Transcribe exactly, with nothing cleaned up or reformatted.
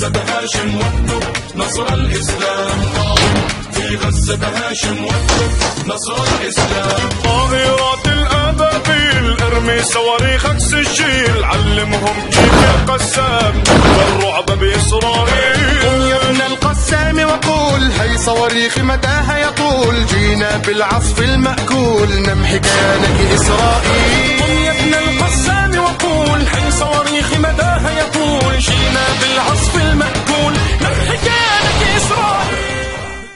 غزة هاشم واكتب نصر الإسلام. في غزة هاشم واكتب نصر الإسلام. طائرات الأبابيل ارمي صواريخك سجيل، علمهم كيف القسام والرعب بإسرائيل. قم يا ابن القسام وقول هي صواريخ مداها يطول، جينا بالعصف المأكول نمحي كيانك إسرائيل. قم يا ابن القسام